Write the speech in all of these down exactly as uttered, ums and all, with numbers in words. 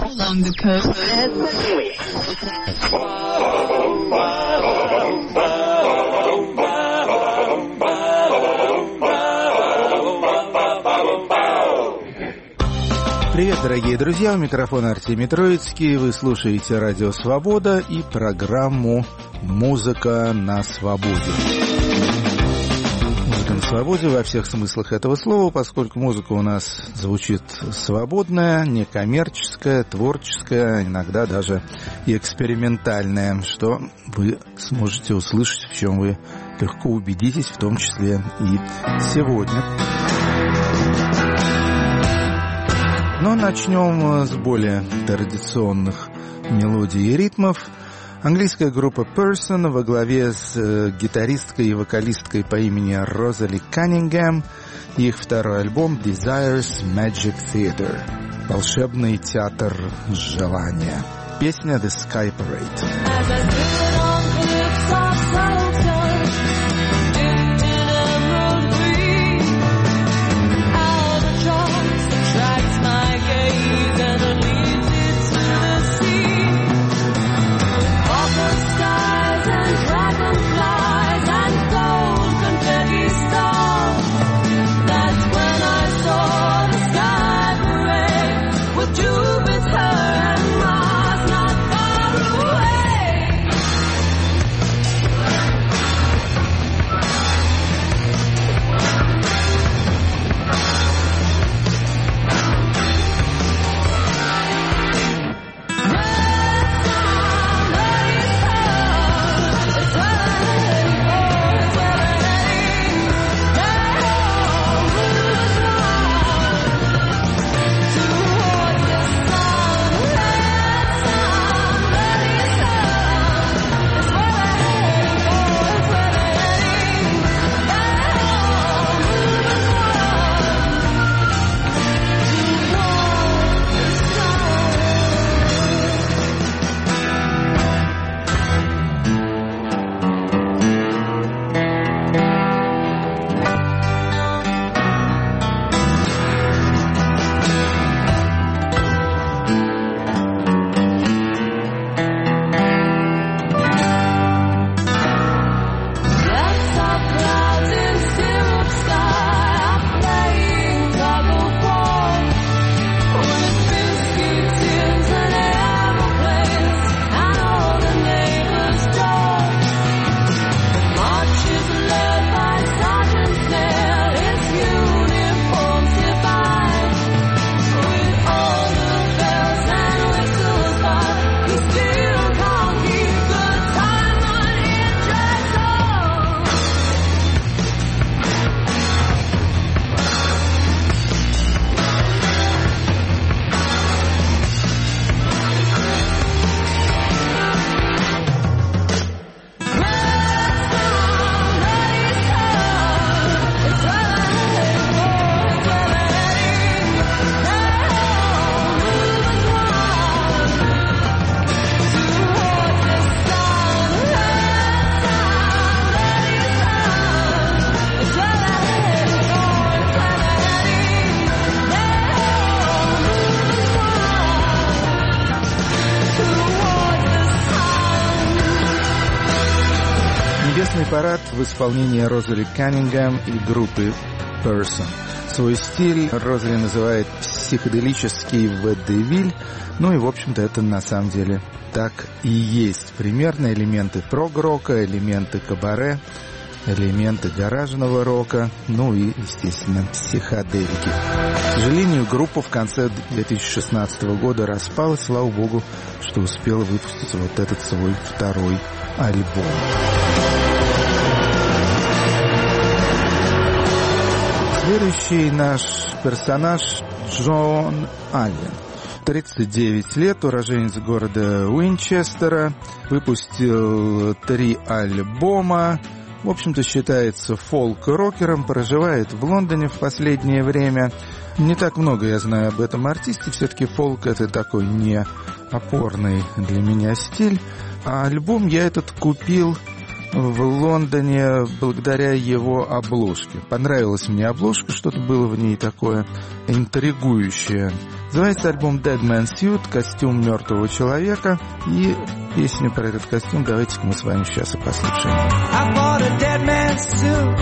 along the coast. Привет, дорогие друзья, у микрофона Артемий Троицкий. Вы слушаете Радио Свобода и программу «Музыка на свободе». Музыка на свободе во всех смыслах этого слова, поскольку музыка у нас звучит свободная, некоммерческая, творческая, иногда даже и экспериментальная, что вы сможете услышать, в чем вы легко убедитесь, в том числе и сегодня. Но начнем с более традиционных мелодий и ритмов. Английская группа Person во главе с гитаристкой и вокалисткой по имени Розали Каннингем. Их второй альбом Desires Magic Theater. Волшебный театр желания. Песня The Sky Parade. Парад в исполнении Розали Каннингем и группы Person. Свой стиль Розали называет психоделический водевиль, ну и, в общем-то, это на самом деле так и есть. Примерно элементы прог-рока, элементы кабаре, элементы гаражного рока, ну и, естественно, психоделики. К сожалению, группа в конце две тысячи шестнадцатого года распалась, слава богу, что успела выпустить вот этот свой второй альбом. Следующий наш персонаж Джон Аллен. тридцать девять лет, уроженец города Уинчестера, выпустил три альбома, в общем-то считается фолк-рокером, проживает в Лондоне в последнее время. Не так много я знаю об этом артисте, все-таки фолк — это такой не опорный для меня стиль. А альбом я этот купил в Лондоне благодаря его обложке. Понравилась мне обложка, что-то было в ней такое интригующее. Называется альбом Dead Man's Suit, костюм мертвого человека. И песню про этот костюм давайте-ка мы с вами сейчас и послушаем. I bought a dead man's suit.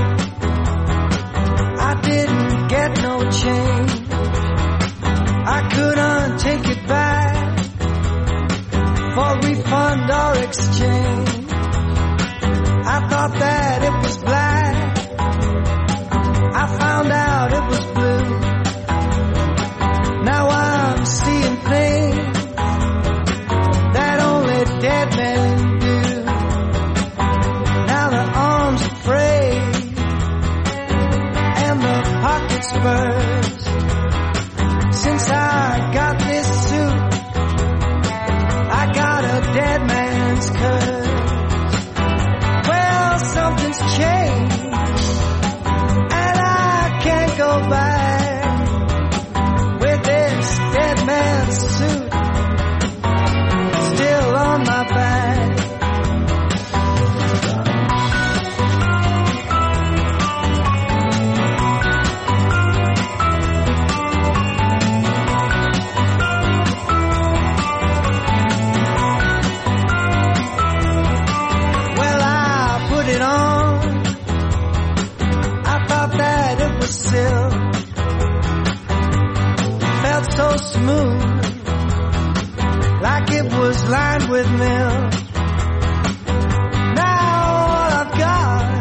I didn't get no change. I couldn't take it back for refund or exchange. I thought that it was black. I found out it was blue. Now I'm seeing things that only dead men do. Now the arms are frayed and the pockets burst. Since I got this suit, I got a dead man's curse. Well, something's changed, and I can't go back with this dead man's suit still on my back. Felt so smooth, like it was lined with milk. Now all I've got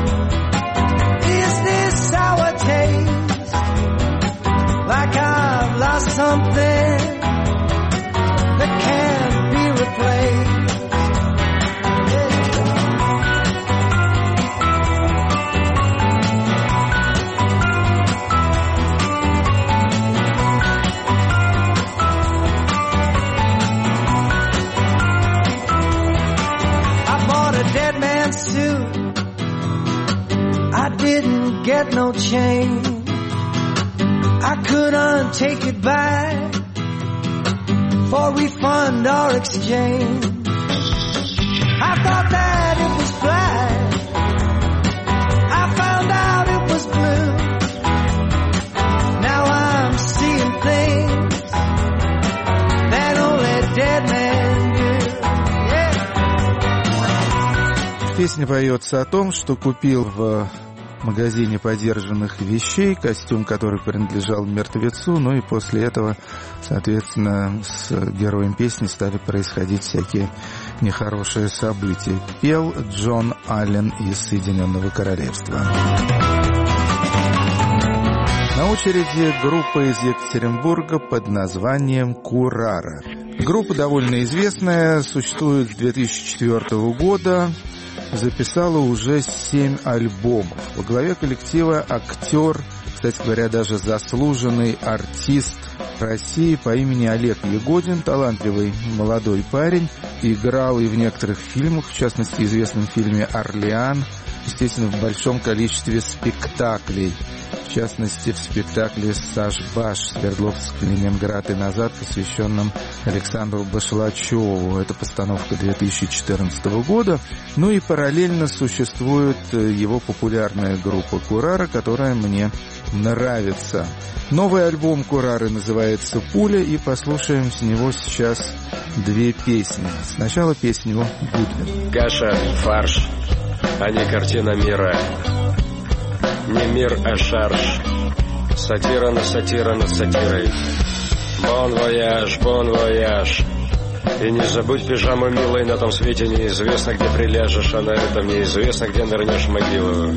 is this sour taste, like I've lost something that can't be replaced. Suit. I didn't get no change. I couldn't take it back for refund or exchange. I thought that it was black. I found out it was blue. Now I'm seeing things that only dead men do. Песня поется о том, что купил в магазине подержанных вещей костюм, который принадлежал мертвецу, ну и после этого, соответственно, с героем песни стали происходить всякие нехорошие события. Пел Джон Аллен из Соединенного Королевства. На очереди группа из Екатеринбурга под названием «Курара». Группа довольно известная, существует с две тысячи четвёртого года. Записала уже семь альбомов. Во главе коллектива актер, кстати говоря, даже заслуженный артист России по имени Олег Ягодин, талантливый молодой парень, играл и в некоторых фильмах, в частности, в известном фильме «Орлеан», естественно, в большом количестве спектаклей. В частности, в спектакле «Саш-Баш» Свердловск, Ленинград и назад, посвященном Александру Башлачеву. Это постановка две тысячи четырнадцатого года. Ну и параллельно существует его популярная группа «Курара», которая мне нравится. Новый альбом «Курары» называется «Пуля», и послушаем с него сейчас две песни. Сначала песню «Гудвин». Каша, фарш, а не картина мира. Не мир, а шарж. Сатира на сатира над сатирой. Бон вояж, бон вояж. И не забудь пижаму, милой, на том свете неизвестно, где приляжешь, а на этом неизвестно, где нырнешь в могилу.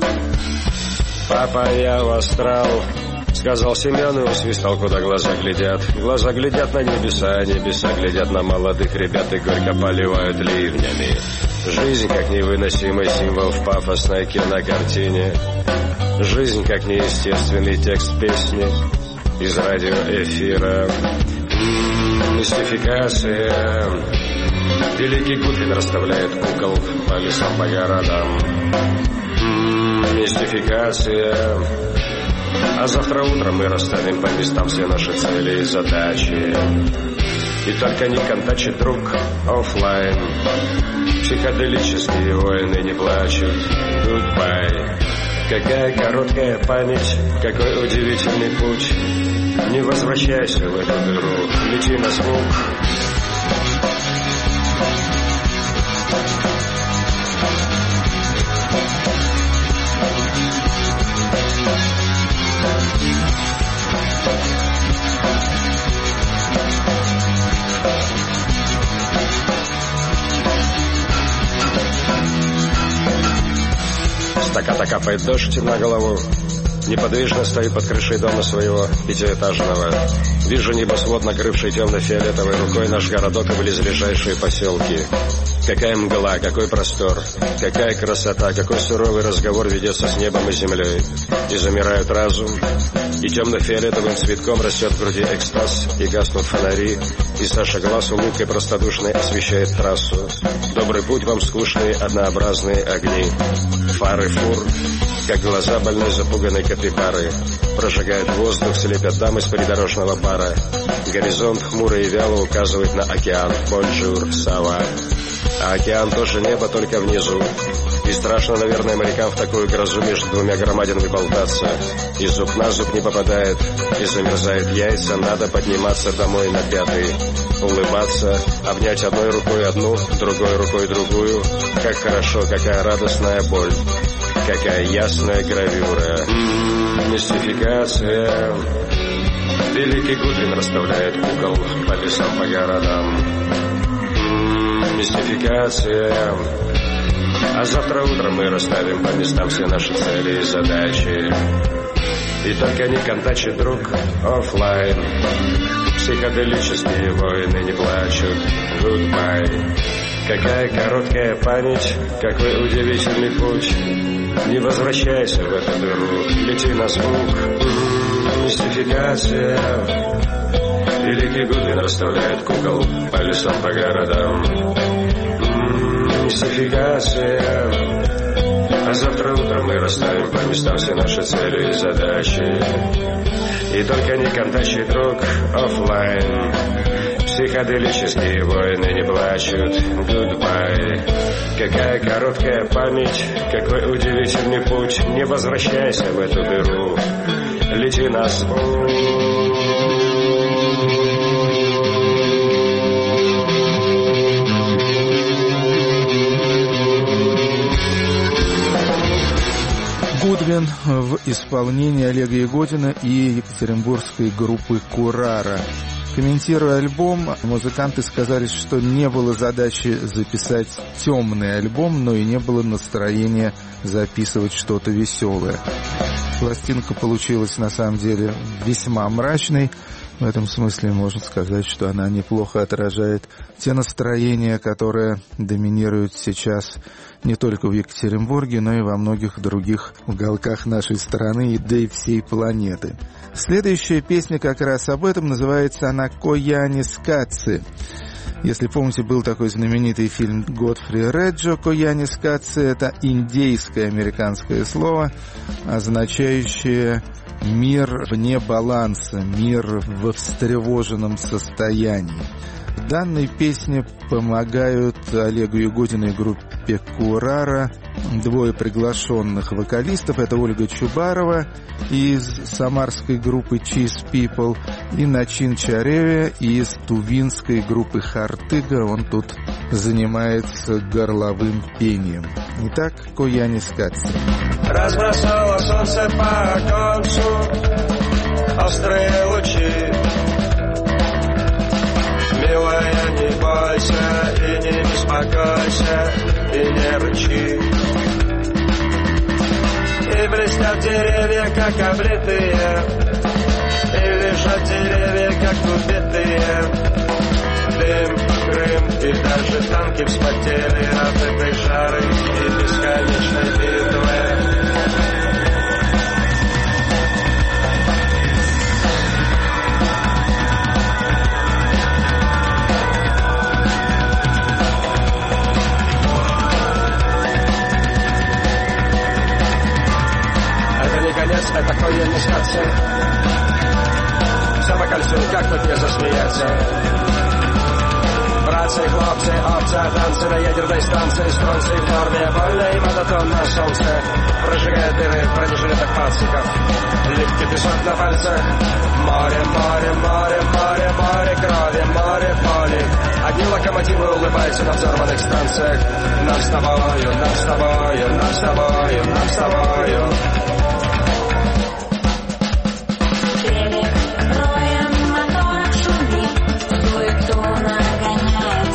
Папа, я в астрал, сказал Семен и усвистал, куда глаза глядят. Глаза глядят на небеса, а небеса глядят на молодых ребят и горько поливают ливнями. Жизнь как невыносимый символ в пафосной кинокартине. Жизнь как неестественный текст песни из радиоэфира. М-м, мистификация. Великий Гудвин расставляет кукол по лесам, по городам. М-м, мистификация. А завтра утром мы расставим по местам все наши цели и задачи. И только не контачит друг оффлайн. Психоделические воины не плачут. Goodbye. Какая короткая память, какой удивительный путь. Не возвращайся в эту дыру, лети на звук. Стаката капает дождь на голову. Неподвижно стою под крышей дома своего пятиэтажного. Вижу небосвод, накрывший темно-фиолетовой рукой наш городок и близлежащие поселки. Какая мгла, какой простор, какая красота, какой суровый разговор ведется с небом и землей. И замирают разум, и темно-фиолетовым цветком растет в груди экстаз, и гаснут фонари, и Саша глаз улыбкой простодушной освещает трассу. Добрый путь вам скучные однообразные огни. Фары фур, как глаза больной запуганной капибары, прожигают воздух, слепят дам из придорожного бара. Горизонт хмуро и вяло указывает на океан. Бонжур, сава. А океан тоже небо, только внизу. И страшно, наверное, морякам в такую грозу между двумя громадинами болтаться. И зуб на зуб не попадает, и замерзают яйца. Надо подниматься домой на пятый, улыбаться, обнять одной рукой одну, другой рукой другую. Как хорошо, какая радостная боль, какая ясная гравюра. М-м, мистификация. Великий Гудвин расставляет кукол по лесам, по городам. М-м, мистификация. А завтра утром мы расставим по местам все наши цели и задачи. И только не контачит друг оффлайн. Психоделические воины не плачут. Goodbye. Какая короткая память, какой удивительный путь. Не возвращайся в эту дыру, лети на звук. Мистификация. Великий Гудвин расставляет кукол по лесам, по городам. Мистификация. А завтра утром мы расставим по местам все наши цели и задачи. И только не контачит друг оффлайн. Психоделические воины не плачут. Goodbye. Какая короткая память, какой удивительный путь. Не возвращайся в эту дыру, лети на звук. Гудвин в исполнении Олега Ягодина и екатеринбургской группы «Курара». Комментируя альбом, музыканты сказали, что не было задачи записать темный альбом, но и не было настроения записывать что-то веселое. Пластинка получилась на самом деле весьма мрачной. В этом смысле можно сказать, что она неплохо отражает те настроения, которые доминируют сейчас не только в Екатеринбурге, но и во многих других уголках нашей страны, да и всей планеты. Следующая песня как раз об этом, называется она «Коянис Каци». Если помните, был такой знаменитый фильм Годфри Реджо «Коянис Каци». Это индейское американское слово, означающее «мир вне баланса», «мир во встревоженном состоянии». В данной песне помогают Олегу Ягодину и группе «Курара» двое приглашенных вокалистов. Это Ольга Чубарова из самарской группы Cheese People и Начин Чареве из тувинской группы Хартыга. Он тут занимается горловым пением. Итак, «Коянис Каци». Разбросало солнце по оконцу острые лучи. Милая, не бойся и не беспокойся, и не рычи. И блестят деревья, как облитые, и лежат деревья, как убитые. Дым, Крым и даже танки вспотели от этой жары и бесконечной битвы. Это Коянис Каци. Все по кольцу, как тут не засмеяться. Братцы, хлопцы, опция, танцы на ядерной станции, стронцы в норме, больно и монотонно солнце прожигает дыры в бронежилетах пациков, липкий песок на пальцах. Море, море, море, море, море крови, море боли. Одни локомотивы улыбаются на взорванных станциях. Нам с тобою, нам с тобою, нам с тобою, нам с тобою. Перекроем мотор, шумит, суету нагоняет.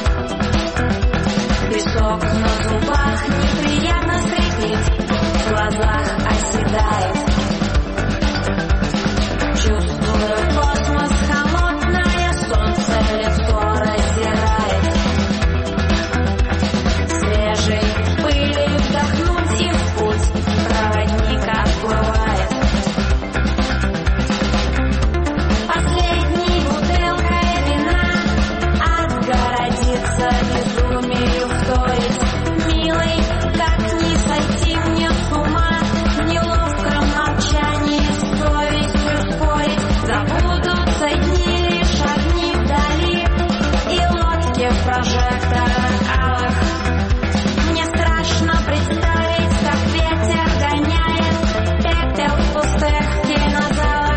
Песок на зубах неприятно скрипит, в глазах оседает. Чувствую космос, холодное солнце лицо раздирает. Свежей пыли вдохнуть и в путь проводник отплывает. Последней бутылкой вина отгородиться безумию вторить. Милый, как не сойти мне с ума, в неловком молчании с совестью спорить. Забудутся дни, лишь огни вдали и лодки в прожекторах алых. Мне страшно представить, как ветер гоняет пепел в пустых кинозалах.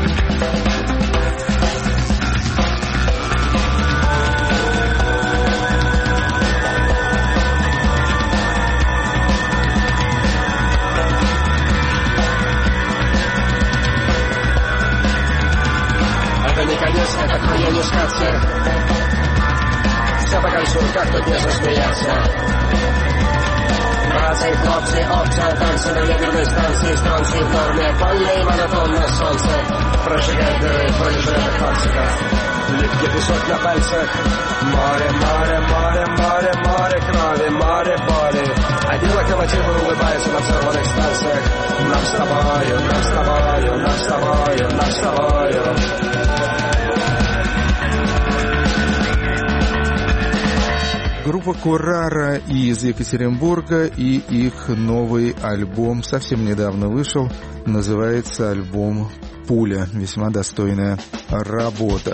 Это не конец, это хуйня не скаться. Все по кольцу, как тут не засмеяться. Братцы, хлопцы, опция, танцы на ядерной станции, стронцы в норме, больно и монотонно солнце прожигает дыры в бронежилетах пациков, липкий песок на пальцах. Море, море, море, море, море крови, море боли. Одни локомотивы улыбаются на взорванных станциях. Нам с тобою, нам с тобою, нам с тобою, нам с тобою. Группа Курара из Екатеринбурга, и их новый альбом совсем недавно вышел. Называется альбом «Пуля». Весьма достойная работа.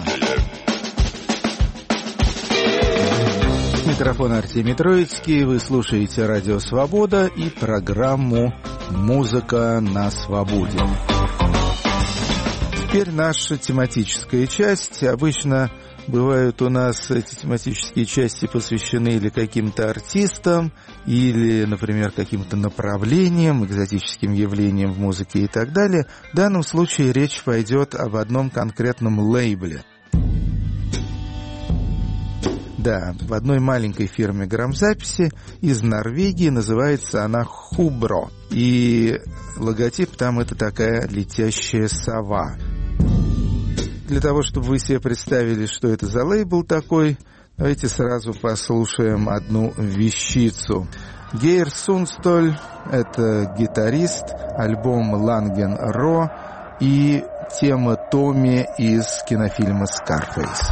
Микрофон Артемий Троицкий. Вы слушаете Радио Свобода и программу «Музыка на свободе». Теперь наша тематическая часть. Обычно бывают у нас эти тематические части посвящены или каким-то артистам, или, например, каким-то направлениям, экзотическим явлениям в музыке и так далее. В данном случае речь пойдет об одном конкретном лейбле. Да, в одной маленькой фирме грамзаписи из Норвегии, называется она Хубро. И логотип там это такая летящая сова. Для того, чтобы вы себе представили, что это за лейбл такой, давайте сразу послушаем одну вещицу. Гейр Сунстоль — это гитарист, альбом «Ланген Ро» и тема Томми из кинофильма «Скарфейс».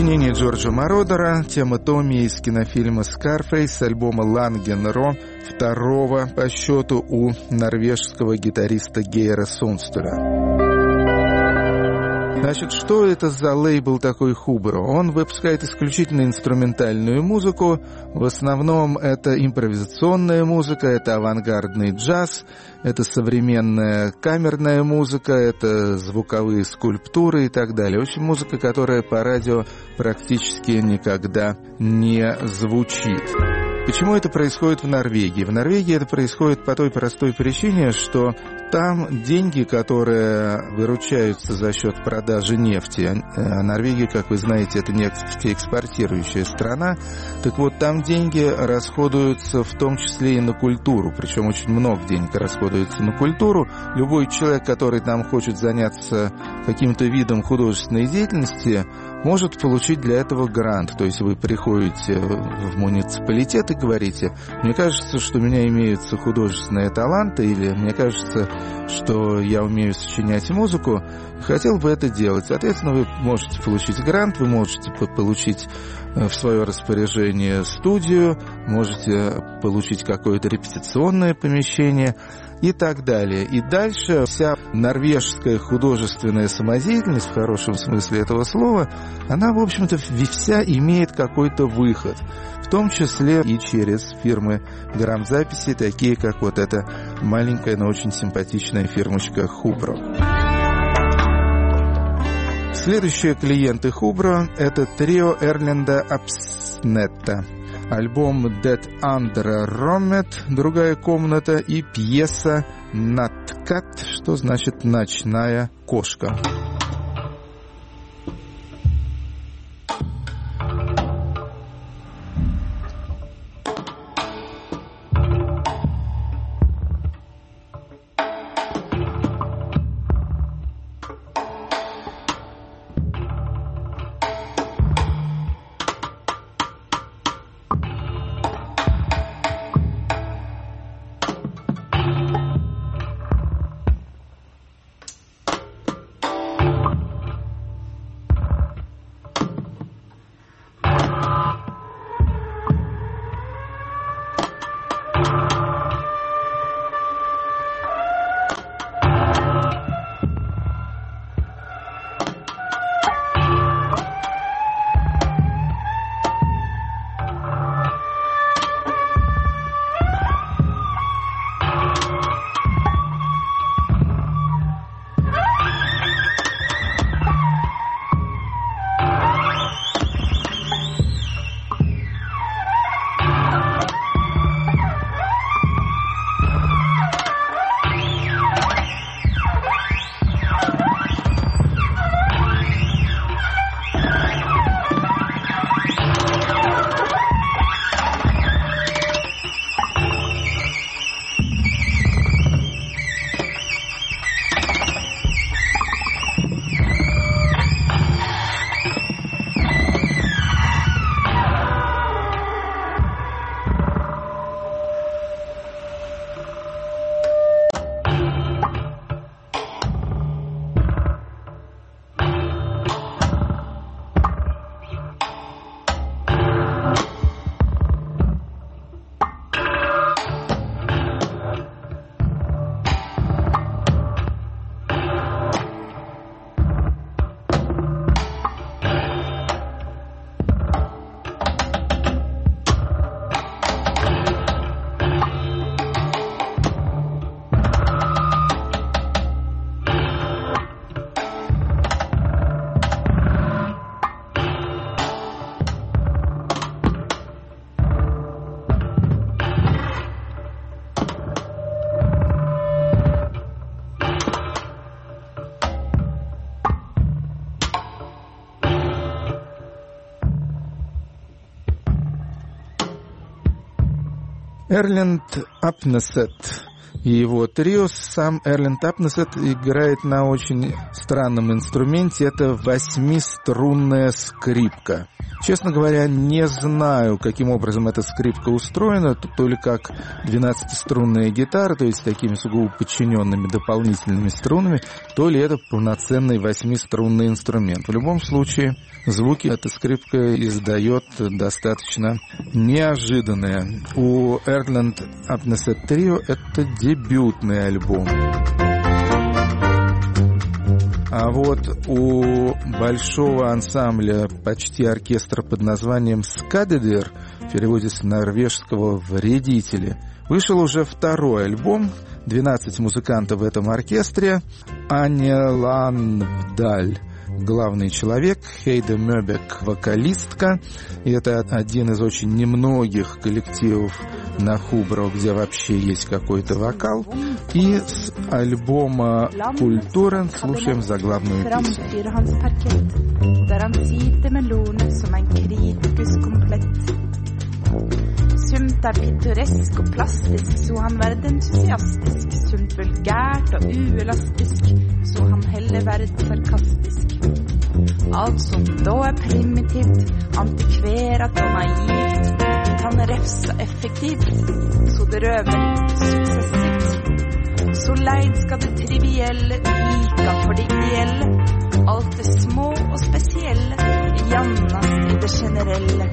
исполнении Джорджа Мородера тема Томми из кинофильма «Скарфейс» с альбома «Лангенро», второго по счету у норвежского гитариста Гейра Сунстера. Значит, что это за лейбл такой Хубро? Он выпускает исключительно инструментальную музыку. В основном это импровизационная музыка, это авангардный джаз, это современная камерная музыка, это звуковые скульптуры и так далее. В общем, музыка, которая по радио практически никогда не звучит. Почему это происходит в Норвегии? В Норвегии это происходит по той простой причине, что там деньги, которые выручаются за счет продажи нефти, а Норвегия, как вы знаете, это нефтеэкспортирующая страна, так вот там деньги расходуются в том числе и на культуру, причем очень много денег расходуется на культуру. Любой человек, который там хочет заняться каким-то видом художественной деятельности, может получить для этого грант. То есть вы приходите в муниципалитет и говорите: мне кажется, что у меня имеются художественные таланты, или мне кажется, что я умею сочинять музыку, и хотел бы это делать. Соответственно, вы можете получить грант, вы можете получить в свое распоряжение студию, можете получить какое-то репетиционное помещение и так далее. И дальше вся норвежская художественная самодеятельность, в хорошем смысле этого слова, она, в общем-то, вся имеет какой-то выход, в том числе и через фирмы грамзаписи, такие как вот эта маленькая, но очень симпатичная фирмочка Хубро. Следующие клиенты Хубро — это трио Эрленда Апснетта. Альбом «Det andre rommet», другая комната, и пьеса «Nattkат», что значит «ночная кошка». Эрленд Апнесет. и его трио. Сам Эрланд Апнесет играет на очень странном инструменте. Это восьмиструнная скрипка. Честно говоря, не знаю, каким образом эта скрипка устроена, то ли как двенадцатиструнная гитара, то есть такими сугубо подчиненными дополнительными струнами, то ли это полноценный восьмиструнный инструмент. В любом случае, звуки эта скрипка издает достаточно неожиданные. У Эрланд Апнесет Трио это дебютный альбом. А вот у большого ансамбля, почти оркестра под названием «Скадедир», в переводе с норвежского «вредители», вышел уже второй альбом, двенадцать музыкантов в этом оркестре. Аня Ланвдаль главный человек, Хейде Мёбек вокалистка. И это один из очень немногих коллективов на Хубро, где вообще есть какой-то вокал. И с альбома «Культурен» слушаем заглавную песню. Sumt er pittoresk og plastisk, så han verd entusiastisk. Sumt vulgært og uelastisk, så han heller verd sarkastisk. Alt som da er primitivt, antikverat og naivt, kan refsa effektivt, så det røver suksessivt. Så leid skal det trivielle vika for det ideelle. Alt det små og spesielle, jannast i det generelle.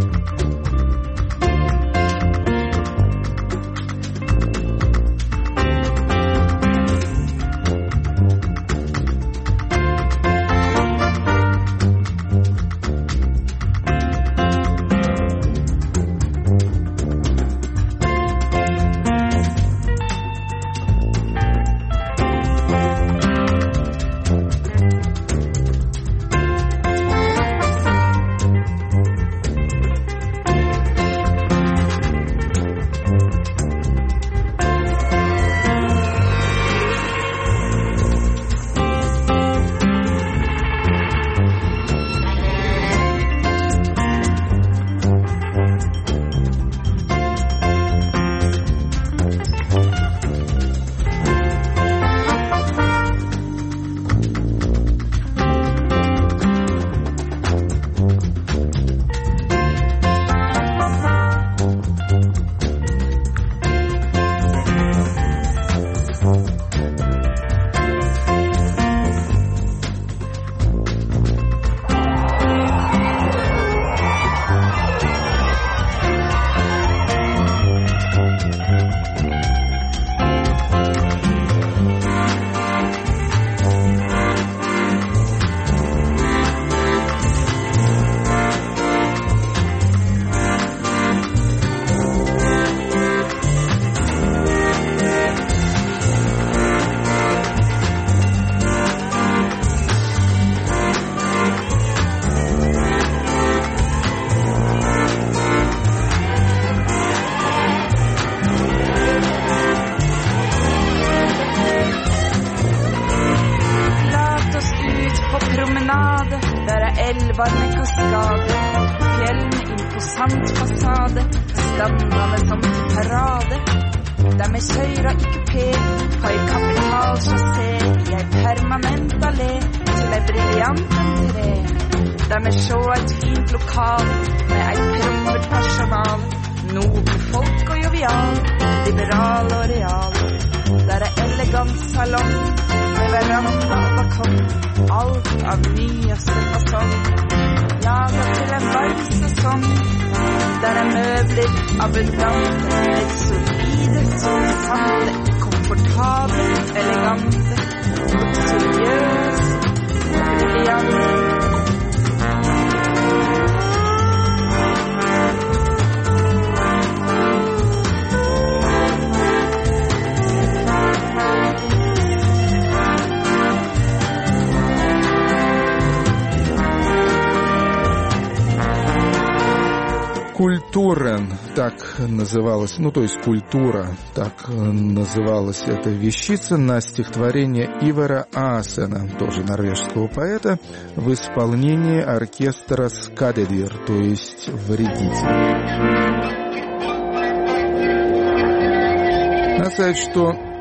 «Культурен» так называлась, ну то есть «Культура», так называлась эта вещица на стихотворение Ивара Аасена, тоже норвежского поэта, в исполнении оркестра «Скадедир», то есть «Вредитель». Надо сказать, что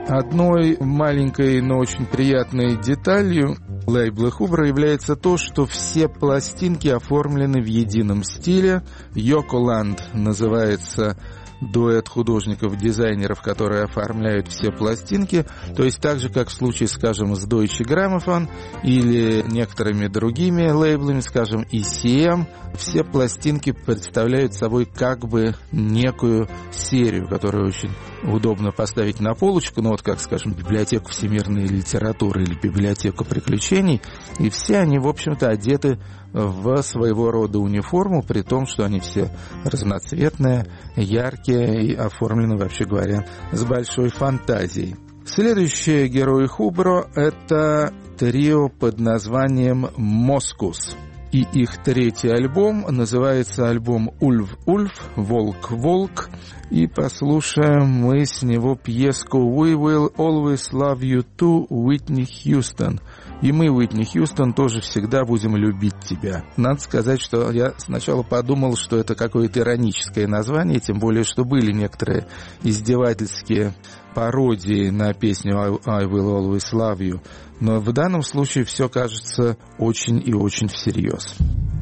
Одной маленькой, но очень приятной деталью лейбла Хубра является то, что все пластинки оформлены в едином стиле. Йоколанд называется дуэт художников-дизайнеров, которые оформляют все пластинки, то есть так же, как в случае, скажем, с Deutsche Grammophon или некоторыми другими лейблами, скажем, и си эм, все пластинки представляют собой как бы некую серию, которую очень удобно поставить на полочку, ну вот как, скажем, библиотеку всемирной литературы или библиотеку приключений, и все они, в общем-то, одеты в своего рода униформу, при том, что они все разноцветные, яркие и оформлены, вообще говоря, с большой фантазией. Следующие герои Хубро — это трио под названием «Москус». И их третий альбом называется альбом «Ульф-Ульф», «Волк-Волк». И послушаем мы с него пьеску «We will always love you too, Уитни Хьюстон». И мы, Уитни Хьюстон, тоже всегда будем любить тебя. Надо сказать, что я сначала подумал, что это какое-то ироническое название, тем более, что были некоторые издевательские пародии на песню «I will always love you». Но в данном случае все кажется очень и очень всерьез.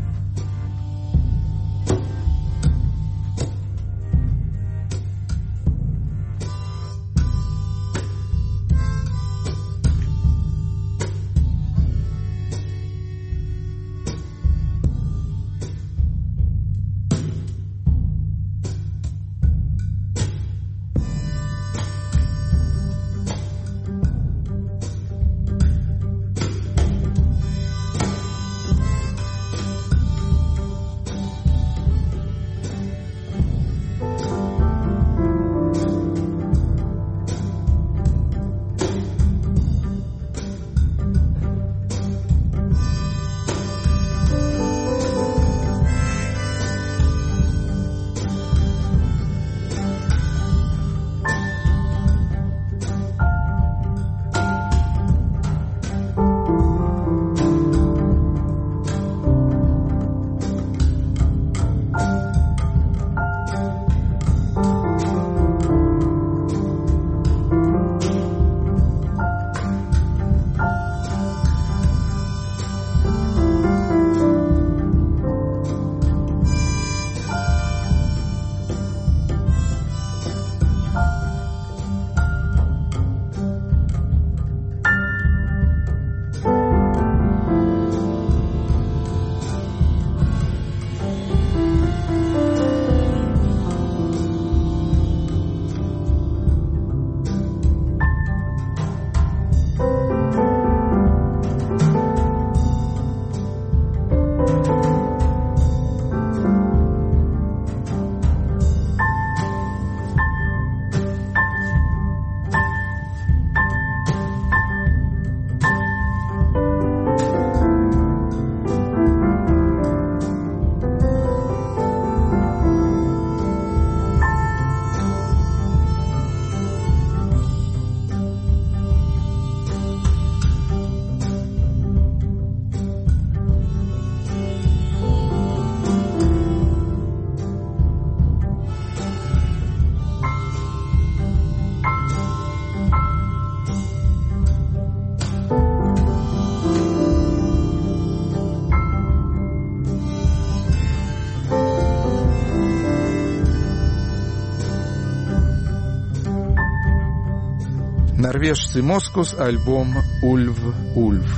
Норвежцы Москус, альбом «Ульф-Ульф».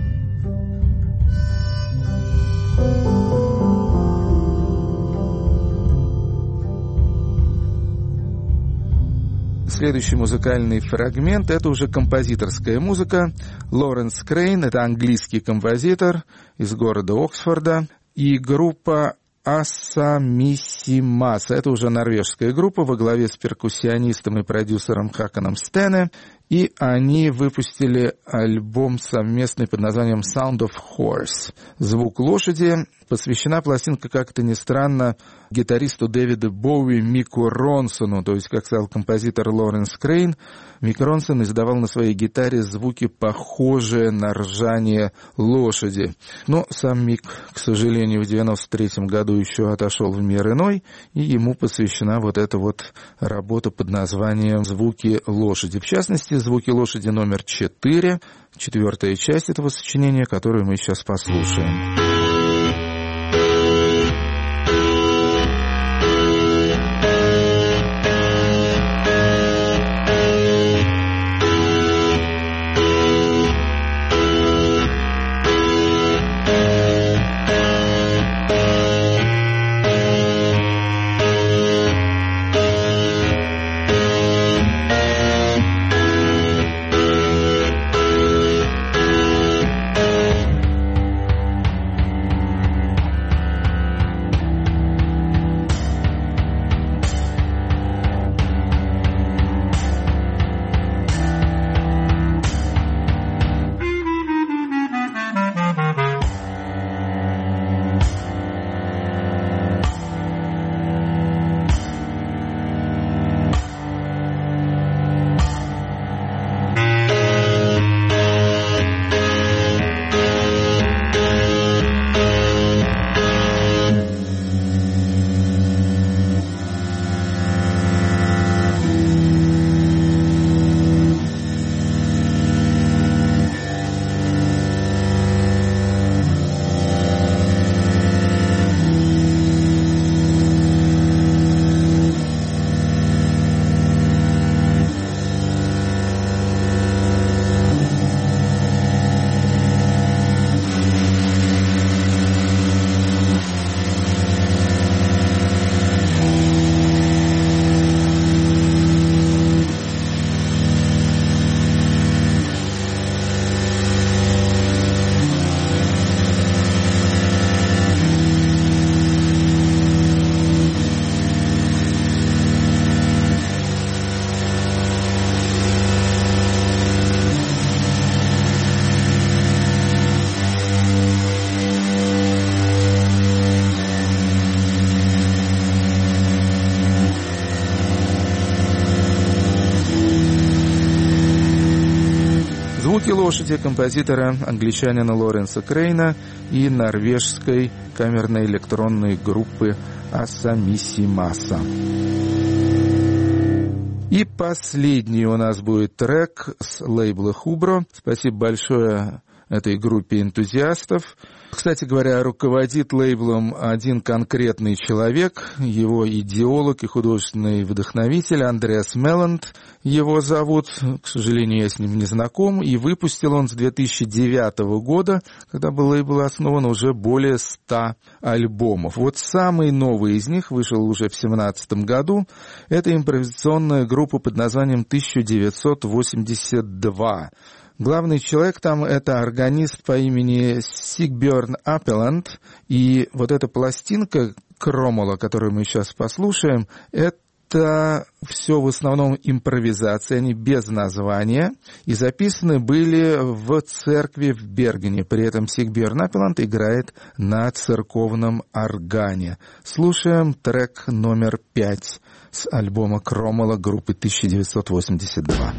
Следующий музыкальный фрагмент — это уже композиторская музыка. Лоренс Крейн — это английский композитор из города Оксфорда. И группа Асамисимас — это уже норвежская группа во главе с перкуссионистом и продюсером Хаканом Стене. И они выпустили альбом совместный под названием «Sound of Horse» — «Звук лошади». Посвящена пластинка, как-то ни странно, гитаристу Дэвида Боуи Мику Ронсону, то есть, как сказал композитор Лоренс Крейн, Мик Ронсон издавал на своей гитаре звуки, похожие на ржание лошади. Но сам Мик, к сожалению, в девяносто третьем году еще отошел в мир иной, и ему посвящена вот эта вот работа под названием «Звуки лошади». В частности, «Звуки лошади» номер четыре, четвертая часть этого сочинения, которую мы сейчас послушаем. «Звуки лошади» композитора англичанина Лоренса Крейна и норвежской камерной электронной группы Асамисимаса. И последний у нас будет трек с лейбла Хубро. Спасибо большое этой группе энтузиастов. Кстати говоря, руководит лейблом один конкретный человек, его идеолог и художественный вдохновитель Андреас Мелланд. Его зовут, к сожалению, я с ним не знаком, и выпустил он с две тысячи девятого года, когда был лейбл основан, уже более ста альбомов. Вот самый новый из них вышел уже в две тысячи семнадцатом году. Это импровизационная группа под названием тысяча девятьсот восемьдесят два. Главный человек там — это органист по имени Сигбjörn Аппеланд, и вот эта пластинка Кромола, которую мы сейчас послушаем, это все в основном импровизации, они без названия, и записаны были в церкви в Бергене. При этом Сигбjörn Аппеланд играет на церковном органе. Слушаем трек номер пять с альбома Кромола группы тысяча девятьсот восемьдесят два.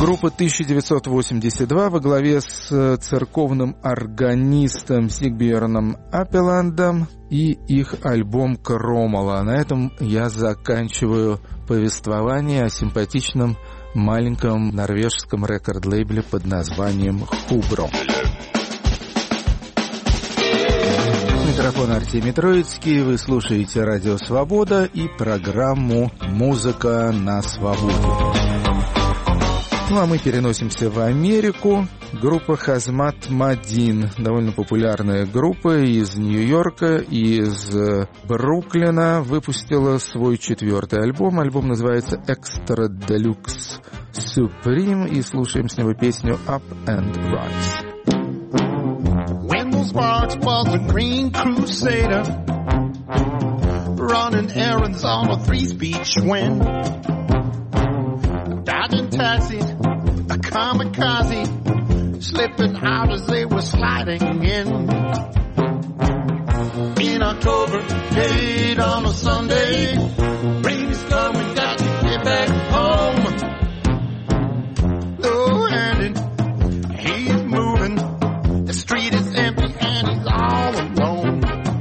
Группа тысяча девятьсот восемьдесят два во главе с церковным органистом Сигбьерном Апеландом и их альбом «Кромола». На этом я заканчиваю повествование о симпатичном маленьком норвежском рекорд-лейбле под названием «Хубро». Микрофон Артемий Троицкий, вы слушаете «Радио Свобода» и программу «Музыка на свободе». Ну а мы переносимся в Америку. Группа Хазмат Мадин, довольно популярная группа из Нью-Йорка и из Бруклина, выпустила свой четвертый альбом. Альбом называется Extra Deluxe Supreme, и слушаем с него песню Up and Rise. Wendell Sparks was a green crusader, running errands on a three-speed Schwinn, dodging taxis, a kamikaze, slipping out as they were sliding in. In October, late on a Sunday, rain is coming, got to get back home. Low-handed, he's moving, the street is empty and he's all alone.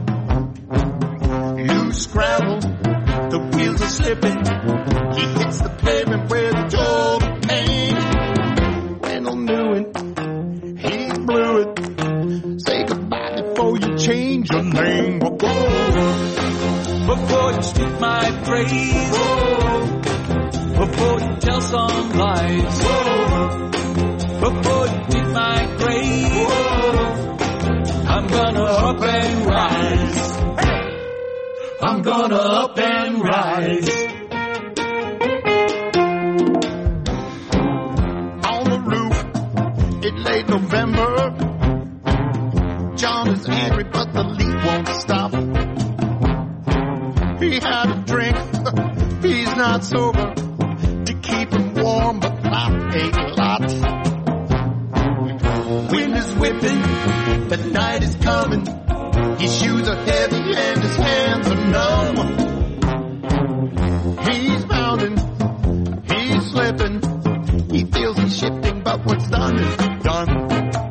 Loose gravel, the wheels are slipping, he hits the pavement with a jolt of pain. Wendell knew it, he blew it, say goodbye before you change your name. Before you speak my praise, before you tell some lies, before you dig my grave, I'm gonna up and rise. I'm gonna up and rise. On the roof, it late November. John is angry, but the leak won't stop. He had a drink, he's not sober, to keep him warm, but not a lot. Wind is whipping, the night is coming, his shoes are heavy and his hands are numb. He's bounding, he's slipping, he feels he's shifting, but what's done is done.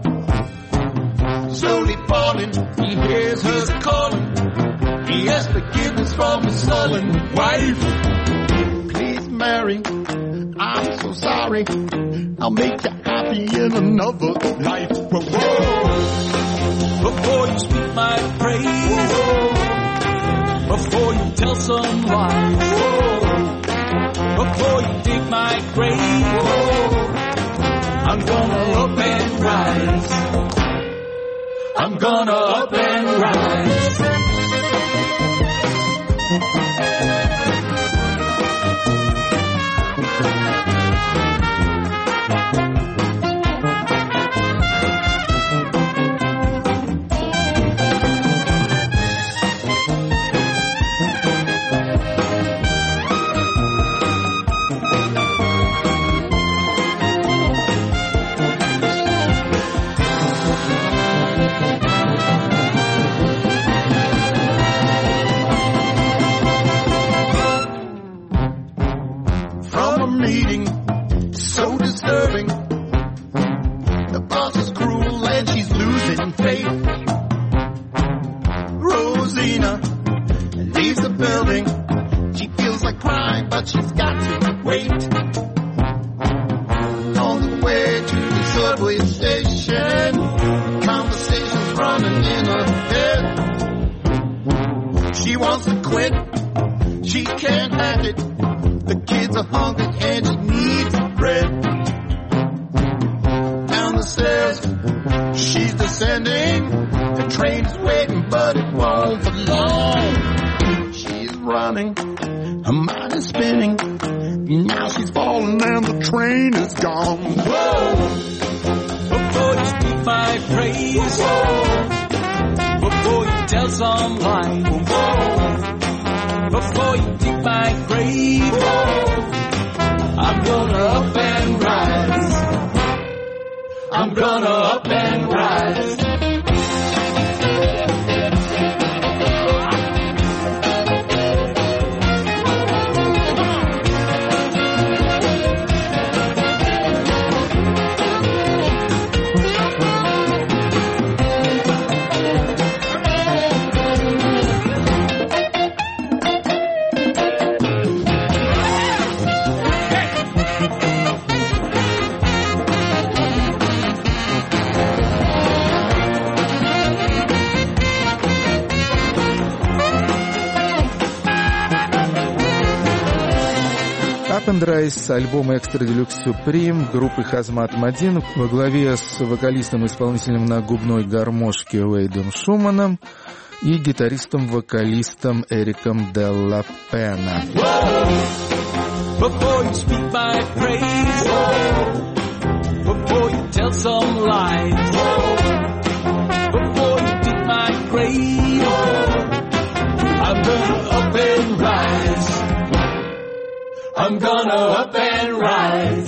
Slowly falling, he hears her calling, he has forgiveness from his sullen wife. Please, Mary, I'm so sorry, I'll make you happy in another life. Whoa, whoa. Before you speak my praise, before you tell some lies, before you dig my grave, I'm gonna up and rise. I'm gonna up and rise. Meeting so disturbing, the boss is cruel and she's losing faith. Rosina leaves the building, she feels like crying but she's got to wait. On the way to the subway station, conversations running in her head. She wants to quit, she can't have it, the kids are hungry and she needs bread. Down the stairs, she's descending. The train is waiting, but it won't for long. She's running, her mind is spinning. Now she's falling and the train is gone. Whoa! Before you speak my praise, whoa, before you tell some lies, whoa, before you dig my grave, whoa, I'm gonna up and rise. I'm gonna up and rise. Sunrise с альбома Extra Deluxe Supreme группы Хазмат Мадин во главе с вокалистом-исполнителем на губной гармошке Уэйдом Шуманом и гитаристом-вокалистом Эриком Делла Пена. Before you speak my praise, before you tell some lies, before you dig my grave, I'm gonna up and rise. I'm gonna up and rise.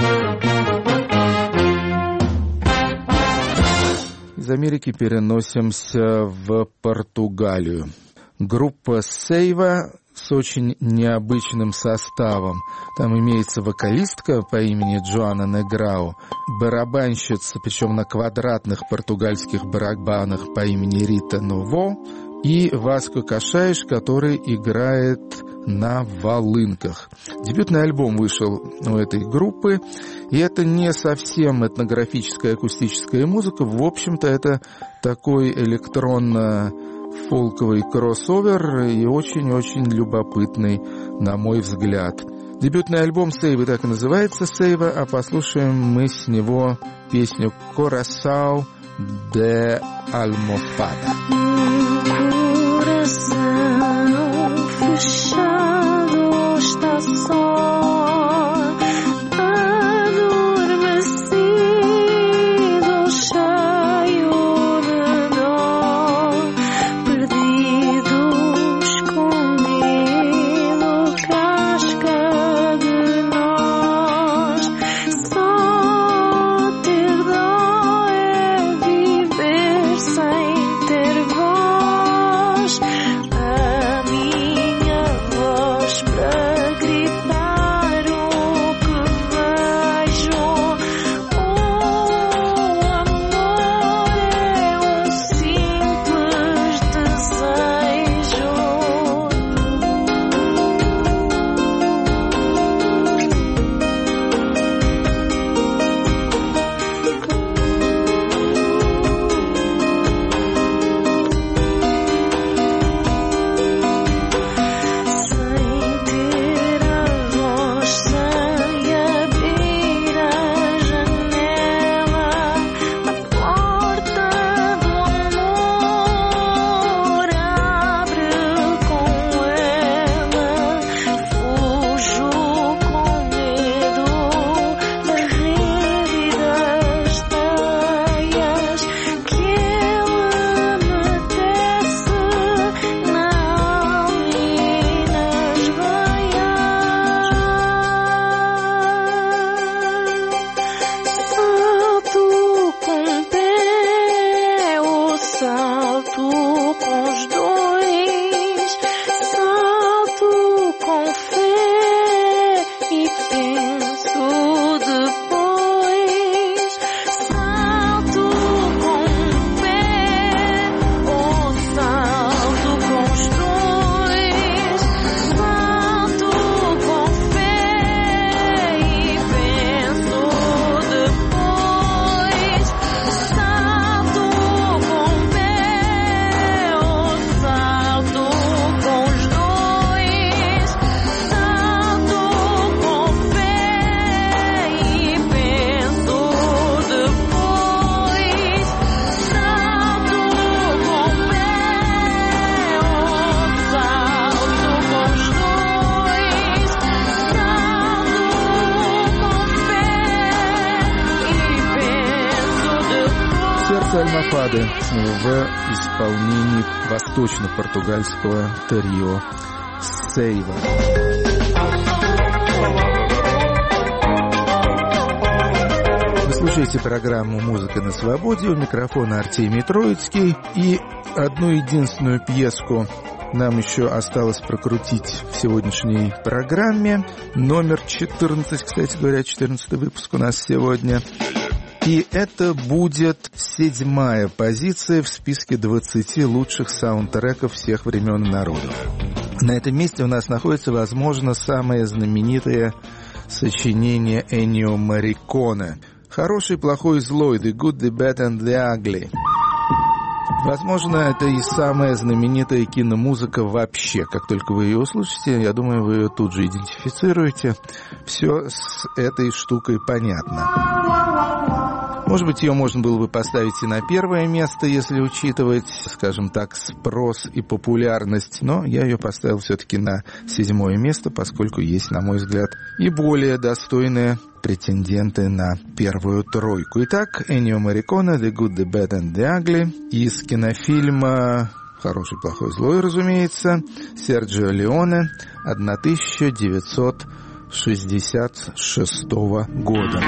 Из Америки переносимся в Португалию. Группа Сейва с очень необычным составом. Там имеется вокалистка по имени Джоанна Неграу, барабанщица, причем на квадратных португальских барабанах по имени Рита Ново, и Васко Кашаиш, который играет на волынках. Дебютный альбом вышел у этой группы, и это не совсем этнографическая акустическая музыка. В общем-то, это такой электронно-фолковый кроссовер и очень-очень любопытный, на мой взгляд. Дебютный альбом Сейвы так и называется «Сейва», а послушаем мы с него песню «Coração de Almofada». Fechado está só, adormecido, cheio de dor, perdido, escondido, casca de nós. Só ter dó é viver sem ter voz. Альмофады в исполнении восточно-португальского трио Сейва. Вы слушаете программу «Музыка на свободе». У микрофона Артемий Троицкий. И одну единственную пьеску нам еще осталось прокрутить в сегодняшней программе. Номер четырнадцать, кстати говоря, четырнадцатый выпуск у нас сегодня. И это будет седьмая позиция в списке двадцати лучших саундтреков всех времен и народов. На этом месте у нас находится, возможно, самое знаменитое сочинение Эннио Морриконе. «Хороший, плохой, злой» — «The Good, The Bad and The Ugly». Возможно, это и самая знаменитая киномузыка вообще. Как только вы ее услышите, я думаю, вы ее тут же идентифицируете. Все с этой штукой понятно. Может быть, ее можно было бы поставить и на первое место, если учитывать, скажем так, спрос и популярность. Но я ее поставил все-таки на седьмое место, поскольку есть, на мой взгляд, и более достойные претенденты на первую тройку. Итак, Эннио Морриконе, The Good, The Bad and The Ugly из кинофильма «Хороший, плохой, злой», разумеется, Серджио Леоне, тысяча девятьсот шестьдесят шестого года.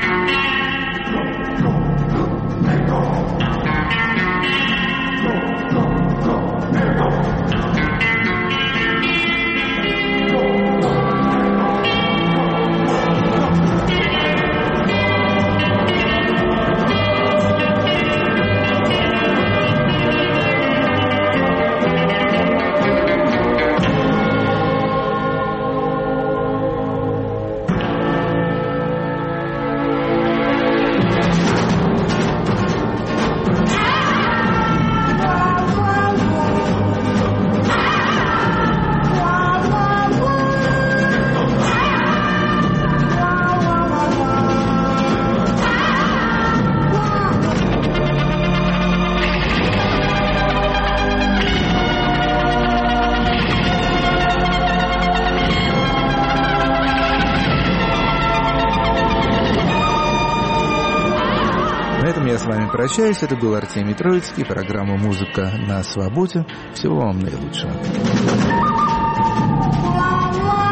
Прощаюсь, это был Артемий Троицкий, программа «Музыка на свободе». Всего вам наилучшего.